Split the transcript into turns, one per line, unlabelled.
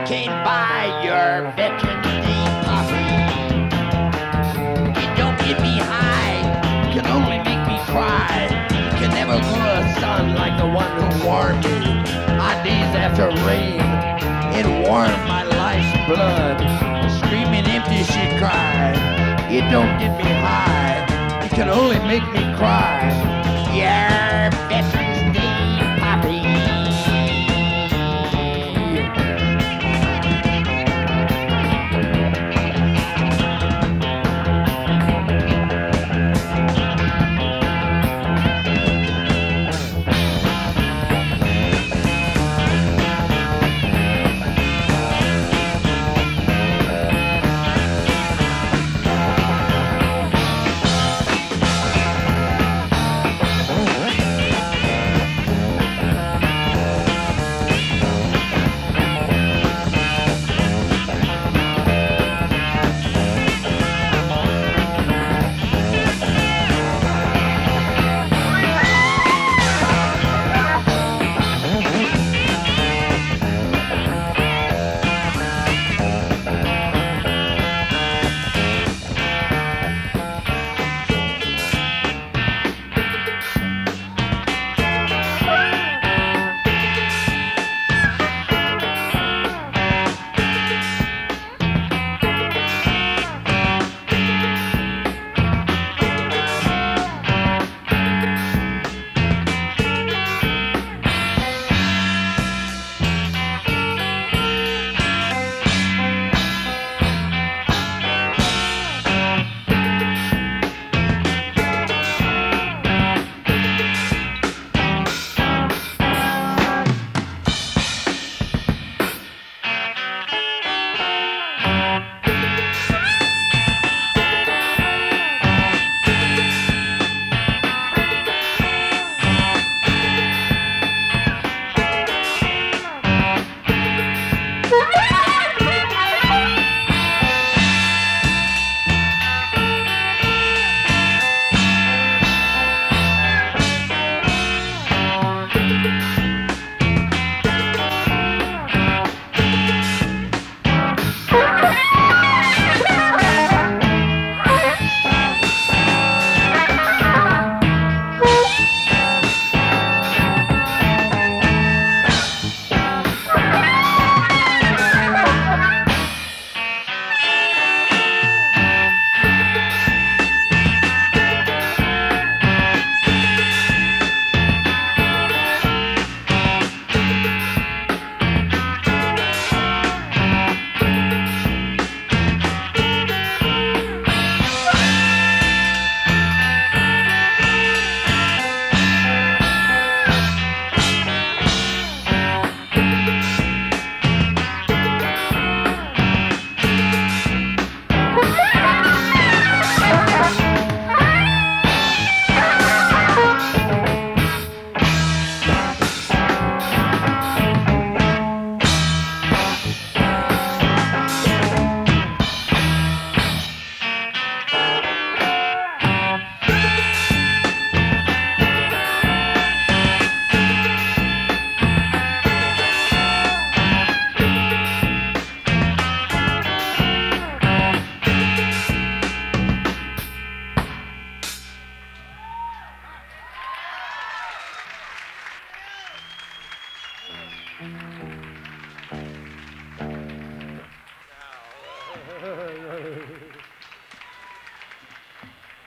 can't buy your Veterans Day coffee. It don't get me high, can only make me cry. Can never grow a son like the one who warmed me. On days after rain, it warmed my life's blood. Screaming empty she cried. It don't get me high, it can only make me cry. Yeah.